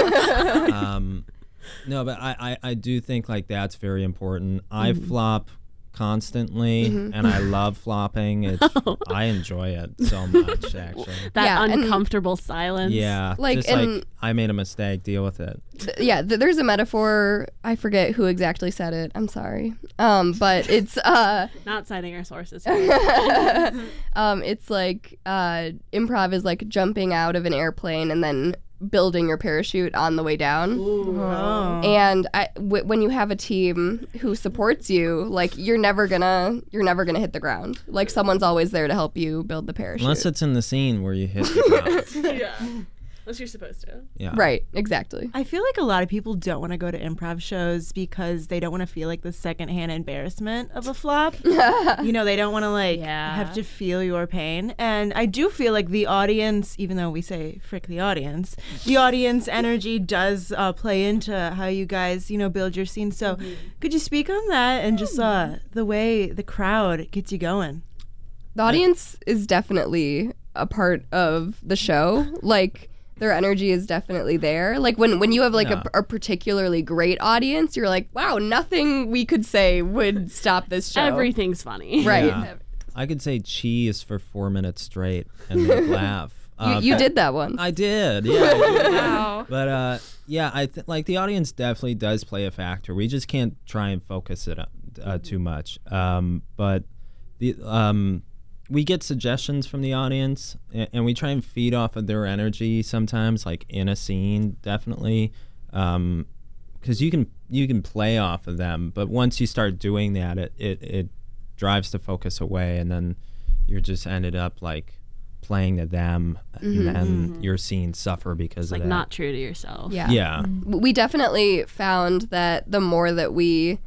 um, no, but I, I, I do think like that's very important. I Mhm. flop constantly, Mhm. and I love flopping. It's I enjoy it so much, actually. That Yeah, and- uncomfortable silence. Yeah, Like, just and- like I made a mistake. Deal with it. Th- yeah, th- there's a metaphor. I forget who exactly said it. I'm sorry. Um, but it's uh, Not citing our sources here. um, it's like uh, improv is like jumping out of an airplane and then building your parachute on the way down. Oh. And I, w- when you have a team who supports you, like you're never gonna you're never gonna hit the ground. Like someone's always there to help you build the parachute. Unless it's in the scene where you hit the ground. yeah. Unless you're supposed to. Yeah. Right, exactly. I feel like a lot of people don't want to go to improv shows because they don't want to feel like the secondhand embarrassment of a flop. You know, they don't want to like Yeah. have to feel your pain. And I do feel like the audience, even though we say frick the audience, the audience energy does uh, play into how you guys, you know, build your scene. So could you speak on that and just uh, the way the crowd gets you going? The audience is definitely a part of the show. Like their energy is definitely there. Like when, when you have like Yeah. a, a particularly great audience, you're like, wow, nothing we could say would stop this show. Everything's funny. Right. Yeah. I could say cheese for four minutes straight and they'd laugh. You, Uh, you but- did that once. I did, yeah. I did. Wow. But uh, yeah, I th- like the audience definitely does play a factor. We just can't try and focus it uh, too much. Um, but the um, we get suggestions from the audience, and, and we try and feed off of their energy sometimes, like in a scene, definitely, because um, you can you can play off of them. But once you start doing that, it it, it drives the focus away, and then you're just ended up like playing to them, Mhm. and then your scenes suffer because It's of like that. not true to yourself. Yeah. Yeah. We definitely found that the more that we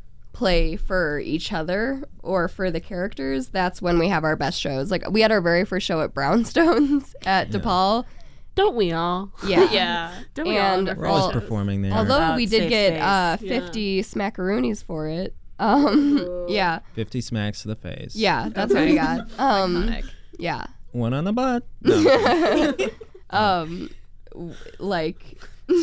play for each other or for the characters, that's when we have our best shows. Like we had our very first show at Brownstones at DePaul. Don't we all? Yeah. yeah. Don't we all? And have our We're always al- shows? performing there. Although About we did safe get space. uh, Yeah. fifty smackaroonies for it. Um, yeah, fifty smacks to the face. yeah, that's what we got. Um, Iconic. yeah, One on the butt. No. um, w- like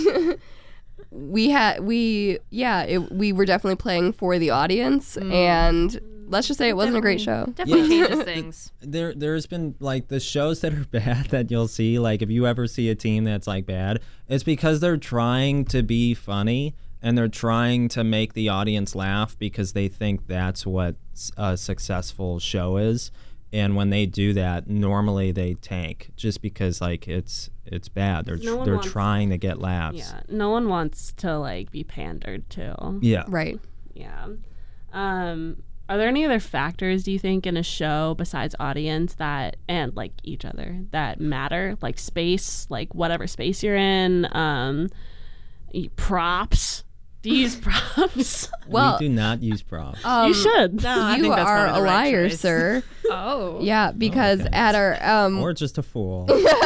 we had we yeah it, we were definitely playing for the audience, and let's just say it wasn't a great show. Definitely Yeah. changes things. there there's been like the shows that are bad that you'll see, like if you ever see a team that's like bad, it's because they're trying to be funny and they're trying to make the audience laugh because they think that's what a successful show is. And when they do that, normally they tank just because like it's it's bad. They're No one they're wants- trying to get laughs. Yeah. No one wants to like be pandered to. Yeah. Right. Yeah. Um, are there any other factors, do you think, in a show besides audience that, and like each other, that matter? Like space, like whatever space you're in, um, y- props. Do you use props? Well, we do not use props. um, you should. No, I you think that's are probably a the right liar, choice. sir. Oh. Yeah, because okay. at our um, Or just a fool.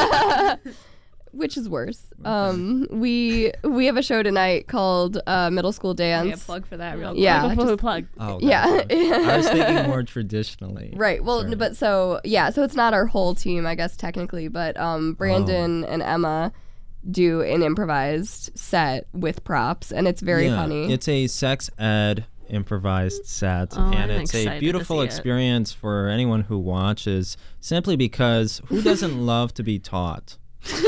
which is worse. Um, we we have a show tonight called uh, Middle School Dance. Yeah, plug for that real Yeah, quick. Plug, just- plug. Oh, Yeah. gotcha. I was thinking more traditionally. Right. Well, Sorry. but so yeah, so it's not our whole team, I guess technically, but um, Brandon and Emma do an improvised set with props, and it's very Yeah, funny. It's a sex ed improvised set, Oh, and I'm it's excited a to beautiful see it. experience for anyone who watches, simply because who doesn't love to be taught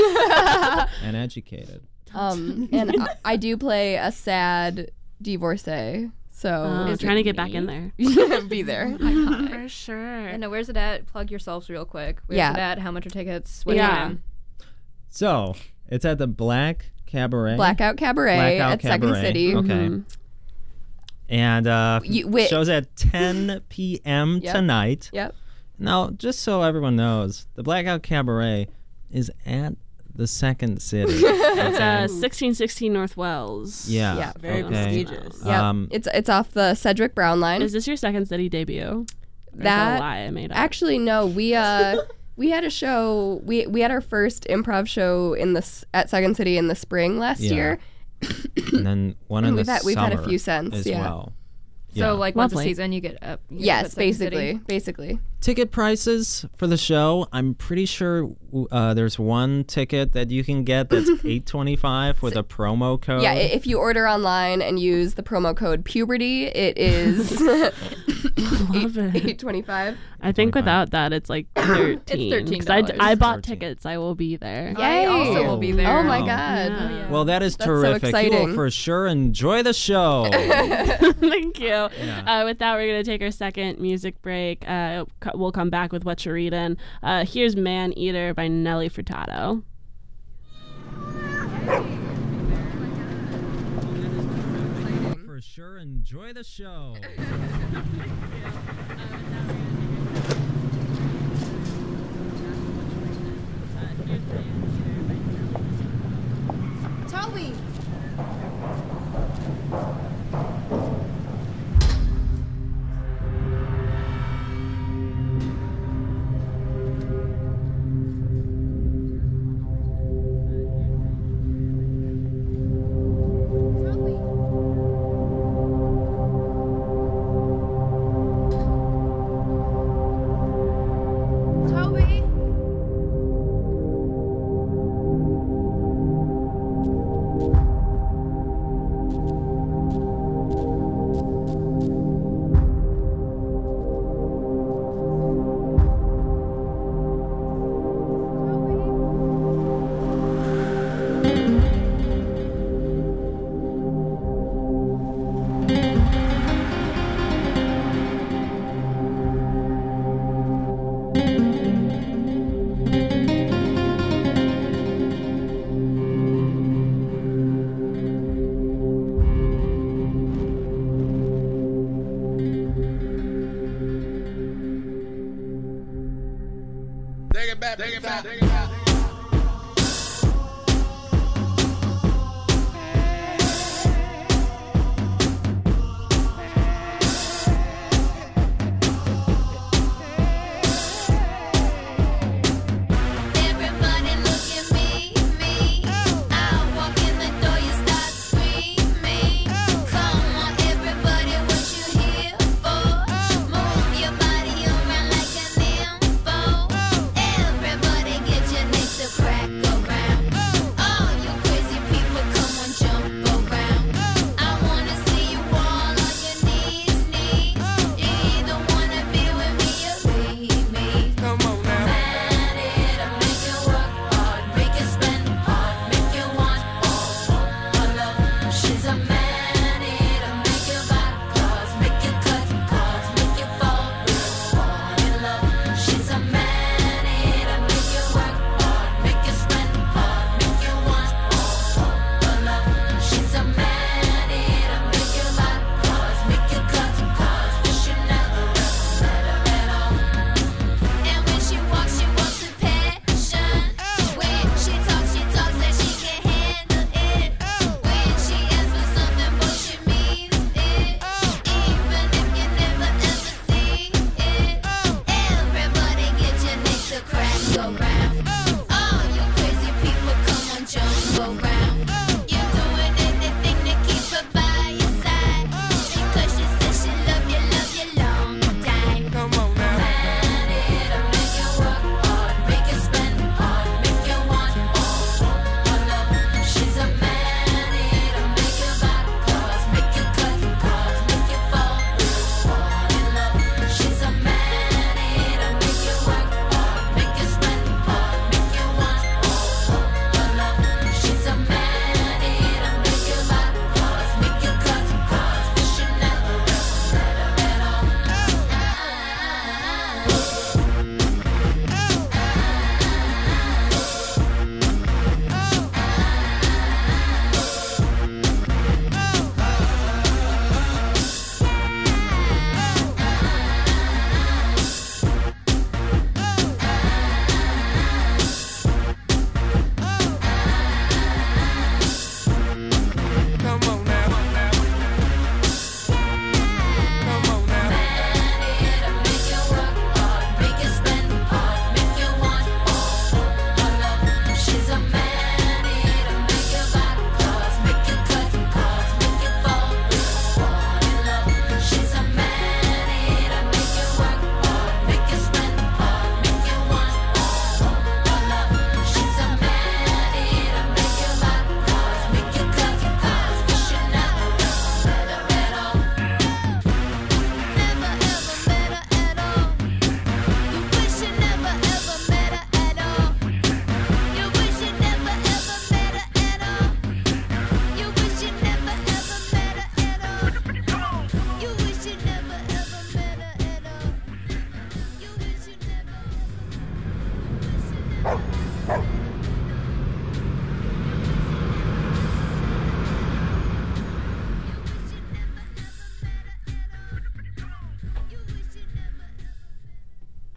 and educated? um, and I, I do play a sad divorcee, so Uh, Is it trying to get back in me? there. be there. Iconic. For sure. And uh, where's it at? Plug yourselves real quick. Where's Yeah. it at? How much are tickets? What's Yeah. your name? So it's at the Black Cabaret. Blackout Cabaret Blackout at Second Cabaret. City. Okay. Mhm. And uh, You- wait. shows at ten p.m. Yep. tonight. Yep. Now, just so everyone knows, the Blackout Cabaret is at the Second City. It's uh, sixteen sixteen North Wells. Yeah. Yeah. Very okay. prestigious. Yep. Um, it's it's off the Cedric Brown line. Is this your Second City debut? Or is That- a lie I made up? Actually, no. We uh, We had a show. We we had our first improv show in the at Second City in the spring last Yeah. year. And then one in we've the had, summer We've had a few since. as yeah. well. So Yeah. like once a Lovely. season you get up. You get Yes, up at Second City. basically, basically. Ticket prices for the show, I'm pretty sure uh, there's one ticket that you can get that's eight twenty-five with a promo code. Yeah, i- if you order online and use the promo code puberty, it is Love it. eight twenty-five. I think twenty-five. without that, it's like thirteen. thirteen 'Cause I, d- I dollars. bought thirteen. tickets. I will be there. I also will be there. Oh my Oh. god. Yeah. Well, that is That's so terrific. You will exciting. for sure enjoy the show. Thank you. Yeah. Uh, with that, we're going to take our second music break. Uh, co- we'll come back with What You're Reading. Uh, here's Man Eater by Nelly Furtado. For sure enjoy the show. Toby. Toby. Take it back, take it back, take it back. Everybody look at me, me. I walk in the door, you start screaming. Come on, everybody, what you here for? Move your body around like an info. Everybody get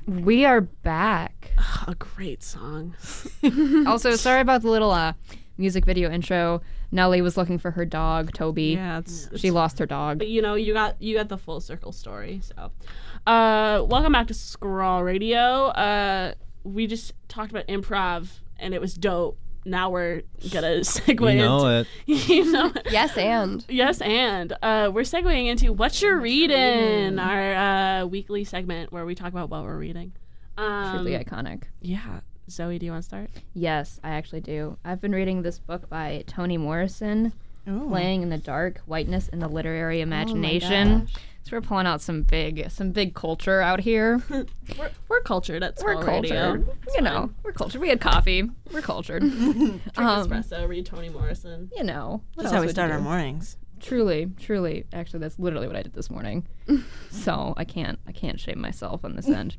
We are back. A great song. Also, sorry about the little uh, music video intro. Nellie was looking for her dog, Toby. Yeah, it's, she it's, lost her dog. But you know, you got you got the full circle story. So, uh, welcome back to Scrawl Radio. Uh, we just talked about improv, and it was dope. Now we're gonna segue. You know into, it. You know. Yes, and yes, and uh, we're segueing into what you're reading, our uh, weekly segment where we talk about what we're reading. Um, Truly iconic. Yeah. Zoe, do you want to start? Yes, I actually do. I've been reading this book by Toni Morrison, Ooh. Playing in the Dark: Whiteness in the Literary Oh Imagination. So we're pulling out some big, some big culture out here. we're, we're cultured at We're Scrawl cultured. Radio. It's You fine. know, we're cultured. We had coffee. We're cultured. Drink Um, espresso, read Toni Morrison. You know, what That's else how we would you start our do? mornings. Truly, truly. Actually, that's literally what I did this morning. So I can't, I can't shame myself on this end.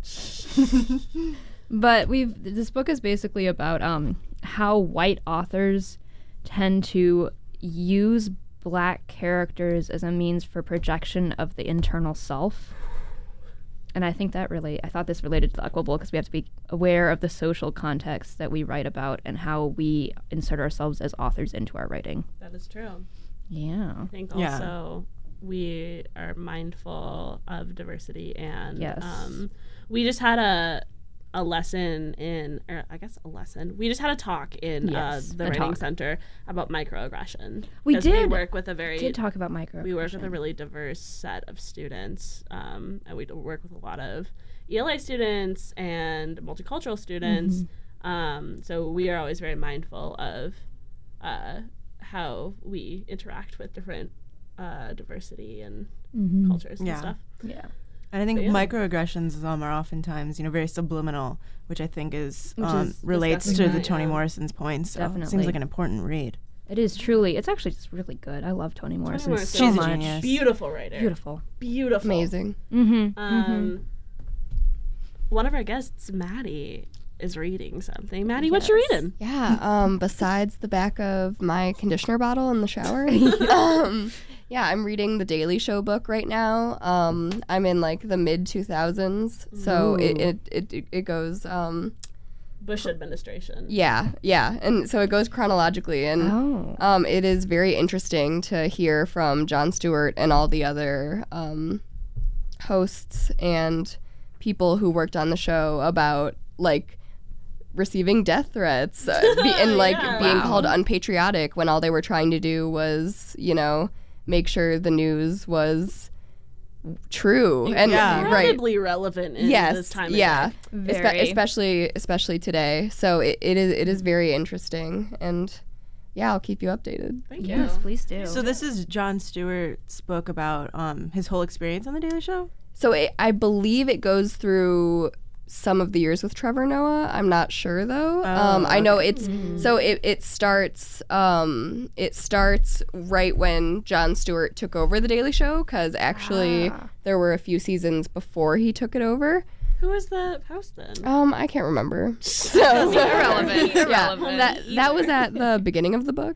But we've this book is basically about um, how white authors tend to use black characters as a means for projection of the internal self. And I think that really, I thought this related to the Equable because we have to be aware of the social context that we write about and how we insert ourselves as authors into our writing. That is true. Yeah. I think Yeah. also we are mindful of diversity, and Yes. um, we just had a a lesson in, or I guess a lesson. We just had a talk in Yes, uh, the a writing talk. center about microaggression. We 'Cause did. We work with a very did talk about microaggression. we work with a really diverse set of students, um, and we do work with a lot of E L A students and multicultural students. Mm-hmm. Um, so we are always very mindful of uh, how we interact with different uh, diversity and Mhm. cultures and Yeah. stuff. Yeah. And I think But yeah. microaggressions um, are oftentimes, you know, very subliminal, which I think is, Which um, is- is relates to definitely the that, Toni yeah. Morrison's points. So it Definitely. seems like an important read. It is truly. It's actually just really good. I love Toni Morrison Morrison so is a much. genius. Beautiful writer. Beautiful. Beautiful. amazing. Mm-hmm. Um, One of our guests, Maddie, is reading something. Maddie, what you reading? Yeah. Um, besides the back of my conditioner bottle in the shower, um, yeah, I'm reading the Daily Show book right now. Um, I'm in like the mid two thousands, so it it, it it goes. Um, Bush administration. yeah, yeah, and so it goes chronologically, and Oh. um, it is very interesting to hear from Jon Stewart and all the other um, hosts and people who worked on the show about like receiving death threats uh, be, and like Yeah. being Wow. called unpatriotic when all they were trying to do was, you know, make sure the news was true and Yeah. right. Incredibly relevant in Yes, this time of yeah, day. Espe- Very. especially especially today. So it, it is it is very interesting, and yeah, I'll keep you updated. Thank Yes, you. please do. So this is Jon Stewart's book about um, his whole experience on The Daily Show? So it, I believe it goes through some of the years with Trevor Noah. I'm not sure though. um, I know it's so it, it starts um, it starts right when Jon Stewart took over The Daily Show, because actually there were a few seasons before he took it over. Who is the host then? Um, I can't remember. So Irrelevant. yeah, Irrelevant. that that was at the beginning of the book.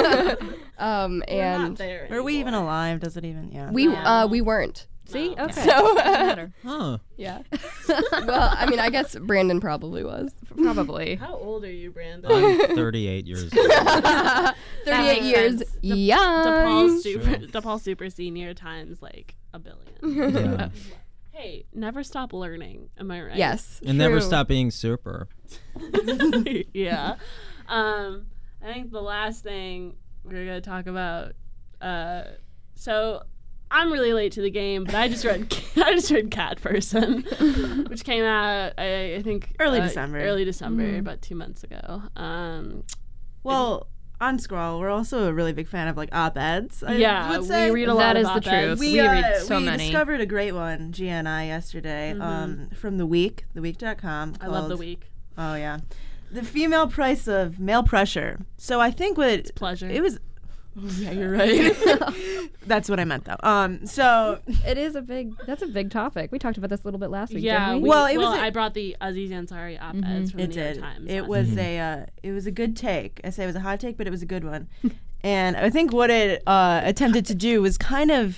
um, We're not and there Are we even anymore. alive? Does it even, yeah. we uh, we weren't. See? No. Okay. So Doesn't matter. Huh. yeah. Well, I mean, I guess Brandon probably was. Probably. How old are you, Brandon? I'm thirty-eight years old. thirty-eight makes years sense. young. DePaul super, Sure. DePaul super senior times like a billion. Yeah. Hey, never stop learning. Am I right? Yes. And never true. stop being super. Yeah. Um, I think the last thing we're gonna talk about. Uh, so I'm really late to the game, but I just read I just read Cat Person, which came out I, I think Early uh, December. Early December, about two months ago. Um, Well, on Scrawl, we're also a really big fan of like op-eds. I yeah, would say. we read a lot That of is the op-eds. truth. We, We uh, read so we many. discovered a great one, Gia and I, yesterday, um, from The Week, the week dot com. I love the called- week. Oh, yeah. The female price of male pressure. So I think what... It's pleasure. It was... Oh, yeah, you're right. That's what I meant, though. Um, so... It is a big, that's a big topic. We talked about this a little bit last week, Yeah, didn't we, we? Well, it well, was a- I brought the Aziz Ansari op-eds from the It New York did. Times. It last was week. a uh, it was a good take. I say it was a hot take, but it was a good one. And I think what it uh, attempted to do was kind of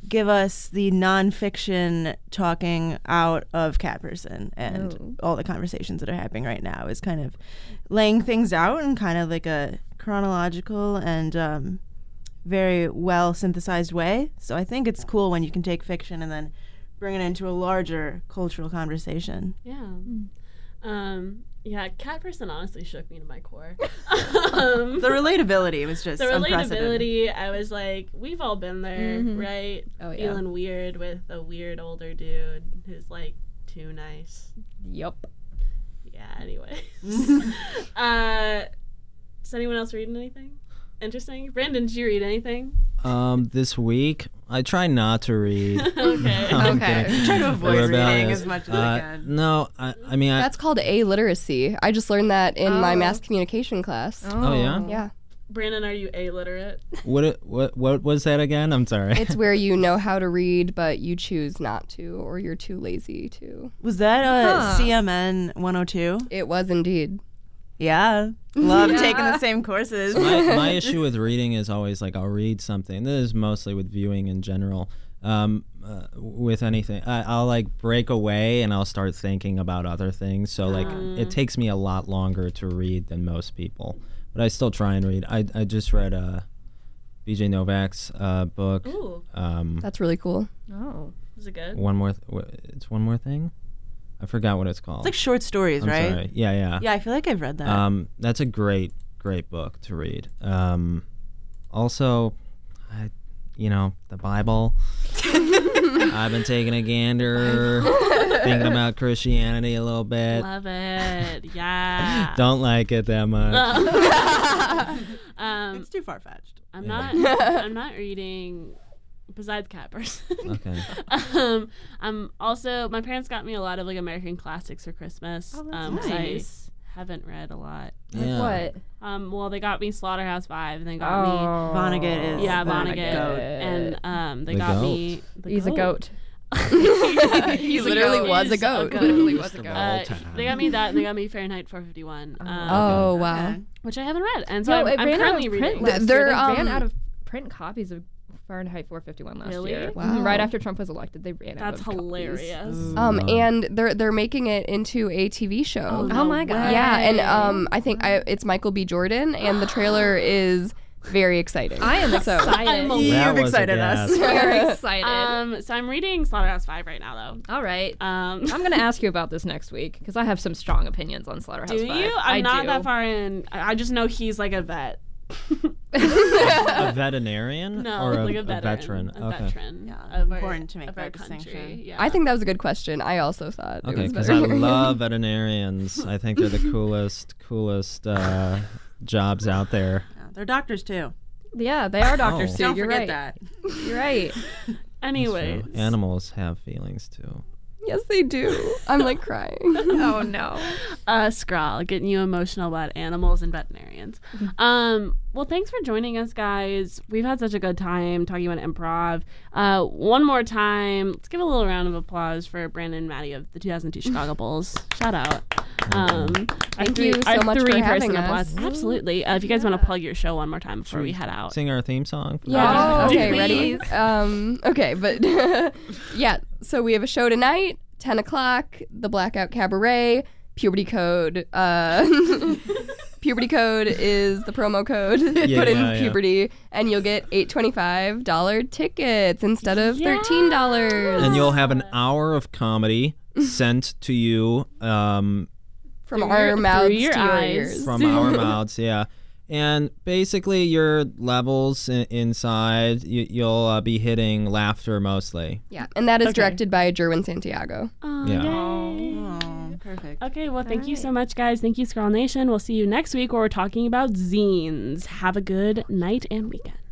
give us the nonfiction talking out of Cat Person, and Oh. all the conversations that are happening right now is kind of laying things out in kind of like a chronological and um, very well synthesized way. So I think it's cool when you can take fiction and then bring it into a larger cultural conversation. Yeah. Um, yeah, Cat Person honestly shook me to my core. um, The relatability was just the unprecedented. relatability, I was like, we've all been there, Mhm. right? Oh, yeah. Feeling weird with a weird older dude who's like too nice. Yup. Yeah, anyway. uh, does anyone else read anything interesting? Brandon, did you read anything? Um, this week, I try not to read. Okay. I'm Okay. kidding. Try to avoid reading Rebellious. as much as Uh, I can. No, I, I mean, I, That's called A-literacy. I just learned that in my Oh. mass communication class. Oh, yeah? Yeah. Brandon, are you illiterate? what, it- what, what was that again? I'm sorry. It's where you know how to read, but you choose not to, or you're too lazy to. Was that uh, Huh. C M N one oh two? It was indeed. Yeah. Love Yeah. taking the same courses. my, my issue with reading is always like I'll read something. This is mostly with viewing in general. Um, uh, with anything, I, I'll like break away and I'll start thinking about other things. So like Mm. it takes me a lot longer to read than most people, but I still try and read. I I just read uh, B J Novak's uh, book. Ooh. Um, That's really cool. Oh. Is it good? one more. Th- wh- it's one more thing. I forgot what it's called. It's like short stories, I'm right? sorry. Yeah, yeah. Yeah, I feel like I've read that. Um, that's a great, great book to read. Um, also, I, you know, the Bible. I've been taking a gander, thinking about Christianity a little bit. Love it. Yeah. Don't like it that much. um, it's too far fetched. I'm Yeah. not. I'm not reading. Besides Cat Person. Okay. um, I'm also. My parents got me a lot of like American classics for Christmas. Oh, that's um, 'cause nice. I haven't read a lot. Yeah. What? Um, well, they got me Slaughterhouse Five, and they got me. Vonnegut is Yeah, the Vonnegut, goat. and um, they The got goat. me. The He's a goat. He literally was a goat. Literally was a Mr. goat. Uh, Voltaire. they got me that, and they got me Fahrenheit four fifty-one, um, Oh, wow. Okay. which I haven't read, and so No, I'm, it I'm ran out currently of reading. print last Th- year. they're, They ran um, out of print copies of Fahrenheit four fifty-one last Really? year. Wow. Mhm. Right after Trump was elected, they ran out That's of copies. hilarious. Um, Wow. and they're they're making it into a T V show. Oh, Oh my god. Yeah, and um, I think I, it's Michael B. Jordan, and the trailer is very exciting. I am So- excited. I'm a- You've That was a excited us. gas. Very excited. Um, so I'm reading Slaughterhouse Five right now, though. All right. Um, I'm going to ask you about this next week because I have some strong opinions on Slaughterhouse do Five. you? I'm I not do. that far in. I I just know he's like a vet. A veterinarian No, or a, like a a veteran. veteran? A okay. veteran. Yeah, of our- important to make of that our country. distinction. Yeah. I think that was a good question. I also thought it Okay, was because I better. love veterinarians. I think they're the coolest, coolest uh, jobs out there. Yeah, they're doctors too. Yeah, they are doctors Oh. too. Don't You're forget right. that. You're right. Anyway, So animals have feelings too. Yes, they do. I'm like crying. Oh no. uh, Scrawl, getting you emotional about animals and veterinarians. Um, well, thanks for joining us, guys. We've had such a good time talking about improv. Uh, one more time, let's give a little round of applause for Brandon and Maddie of the two thousand two Chicago Bulls. Shout out. Um, our Thank three- you so our much for three having person us. applause. Absolutely. Uh, if you guys want to plug your show one more time before we head out. Sing our theme song. Yeah. Oh, okay, please. ready? Um, okay, but yeah, so we have a show tonight, ten o'clock, the Blackout Cabaret, Puberty Code. Uh, Puberty Code is the promo code. Yeah, Put in yeah, yeah. puberty, and you'll get eight twenty-five dollar tickets instead of thirteen dollars. And you'll have an hour of comedy sent to you um, From Through our your- mouths through your to your eyes. ears. from our mouths, yeah. And basically, your levels in- inside, you, you'll uh, be hitting laughter mostly. Yeah, and that is Okay. directed by Jerwin Santiago. Oh, Yeah. yay. Oh, perfect. Okay, well, thank you right. so much, guys. Thank you, Scroll Nation. We'll see you next week where we're talking about zines. Have a good night and weekend.